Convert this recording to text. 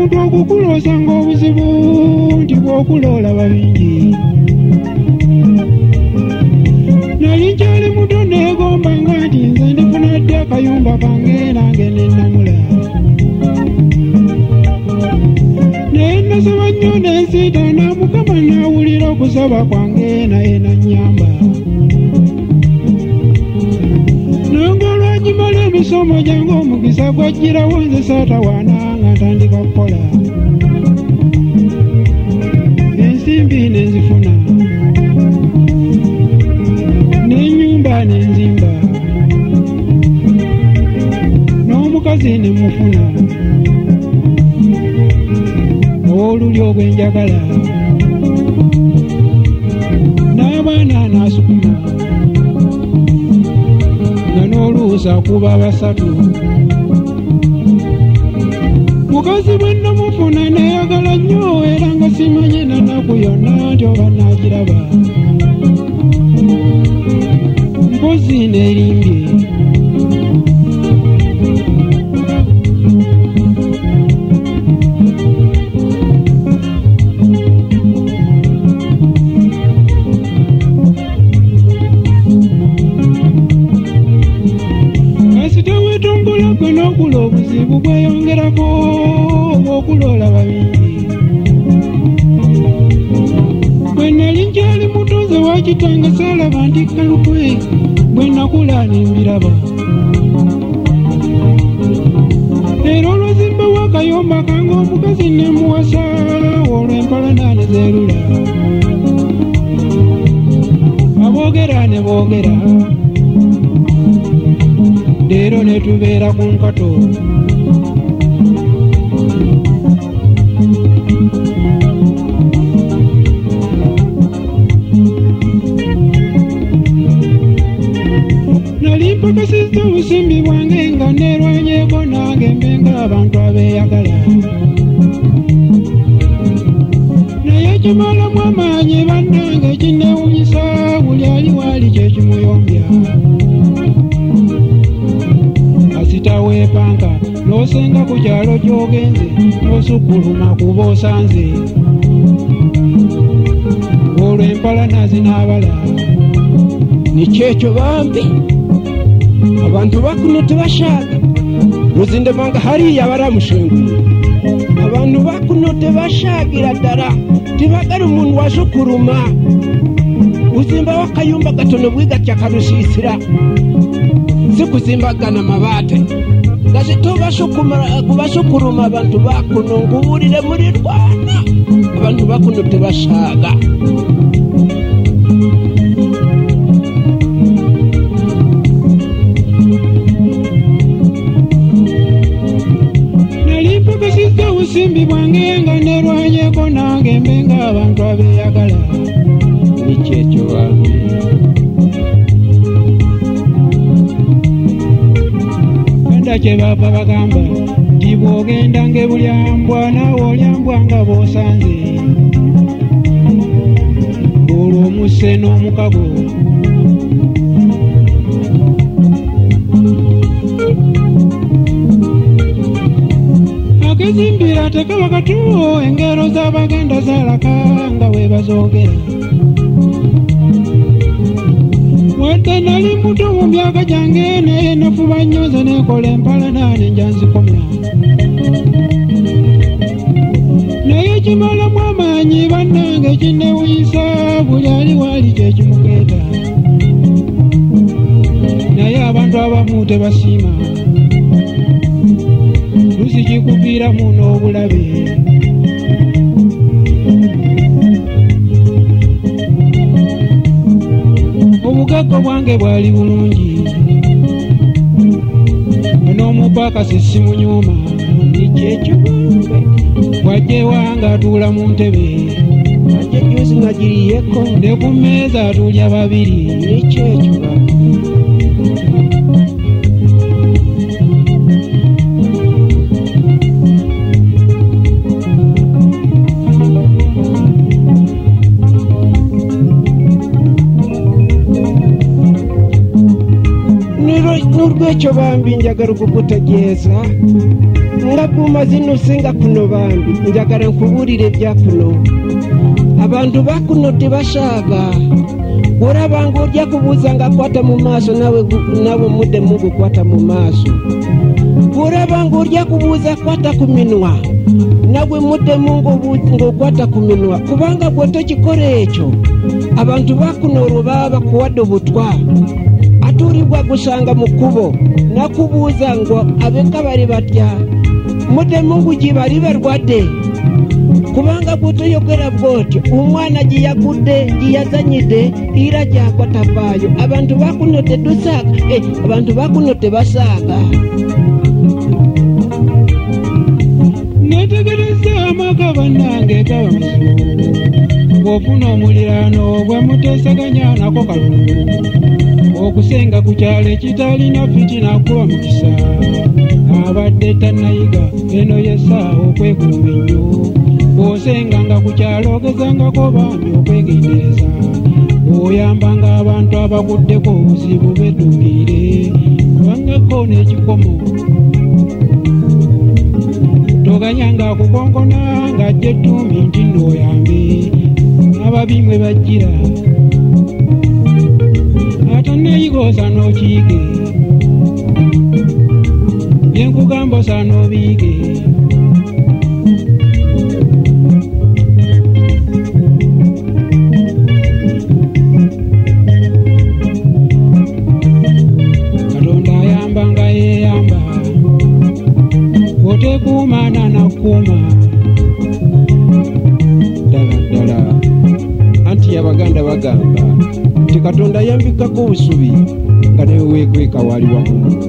omuntu okukulosanga obuzibu nti bw'okuloola babingi. Nali nkyali muto neegombanga nti nze ndifuna ddi akayumba kange nange nennamula. Naye nasaba nnyo nensiitaana Mukama n'awulira okusaba kwange naye nannyamba. Nangolwanyimala emisomo gyange omukisa gwajjirawo nze saatawaana nga ntandika kukola. Ensimbi nenzifuna, n'ennyumba nenzimba, n'omukazi nemufuna olulyo ogwenjagala, n'abaana naasukuma nga n'oluusa kuba basatu. Mukazi bwe namufuna neeyagala nnyo era nga simanye nanaku yonna nti oba naagiraba. Mpozi neerimbye, n'okula obuzibu bweyongerako obw'okuloola babingi. Bwe nali nkyali muto nze wakitanga saalaba nti kalukwe, bwe nakula nembiraba. Era olwazimbawo akayumba kange omukazi nemuwasa olw'empalana ne zeerula. Aboogera ne boogera, leero ne tubeera ku nkato. Nali mpakasizza obusimbi bwange nga neerwanyeeko nange mbe ng'abantu abeeyagala. Naye kimalamu amaanyi bannange kinneewunyisa, buli ali waali kye kimuyombya. Sitaweepanka n'osenga ku kyalo gy'ogenze n'osukkuluma kuba osanze. Olwo empalana zinaabala. Nikyekyo bambi abantu bakuno tebashaaga muzinde manga hariya baramushenguye. Abantu bakuno tebashaagira ddala, tibagala omuntu wasukkuluma. Uzimbawo akayumba katono bwigatya kalusiisira, si kuzimbagana mabaate. Gasito kubasukuluma abantu bakuno nguwulire muri Rwanda. Abantu bakuno tebashaaga. Nali mpakasizza obusimbi bwange nga neerwanyeeko nange mbe ng'abantu abeeyagala. Nikyekyo bambi kye bava bagamba nti bw'ogenda ng'ebulyambwa naawe olyambwa nga bw'osanze. Olwo omusse n'omukago. Akezimbira tekaba katuwo, engero z'abaganda zaalaka nga bwe bazoogera. Wadde nali muto mu myaka gyange naye nafuba nnyo nze neekola empalana nenja nzikomya. Naye kimalamu amaanyi bannange kinneewunyisa, buli ali waali kye kimukeeta. Naye abantu abamu tebasiima, lusi kikuviiramu n'obulabe. Obugagga bwange bwali bulungi, n'omupakasi simunyuma. Nikyekyo wajje wanga atuula mu ntebe, wajje juzi nga giriyeko, ne ku mmeeza atulya babiri. Nikyekyo n'olwekyo bambi njagala okukutegeeza nga buma zino singa kuno bambi njagala nkubulire bya kuno abantu bakuno tebashaaga bw'olabanga ojja kubuuza nga kwata mu maaso nawe mudde mungu kwata mu maaso bw'olabanga ojja kubuuza kwata ku minwa nawe mudde mungu ng'okwata ku minwa kubanga gwe tokikola ekyo abantu bakuno olwo baba bakuwadde obutwa atuulibwa gusanga mu kkubo nakubuuza ngo abekka bali batya mudde mungu gye bali balwadde kubanga bwe toyogera bw'otyo omwana gye yagudde gye yazanyidde era gyagwa tavaayo abantu bakuno tedusaaga abantu bakuno tebasaaga netegereza amaka bannange gaba muzibu bw'ofuna omuliraano bwe muteesaganya nako kalungu okusenga ku kyalo ekitalina fitina kuba mukisa abadde tannayiga eno yessaawa okwekuuma ennyo bw'osenganga ku kyalo ogezangako bambi okwegendereza oyambanga abantu abaguddeko obuzibu bedduukire kubangako n'ekikomo toganyanga kukonkona ng'ajja ettuumi nti n'oyambe ababimwe bajjira atannayiga osaana okiige byenkugamba osaana obiige katonda ayambanga yeeyamba otekuumaana nakuuma ddala anti abaganda bagamba nti katonda yambikako obusubi nga newe weekweka wali wamu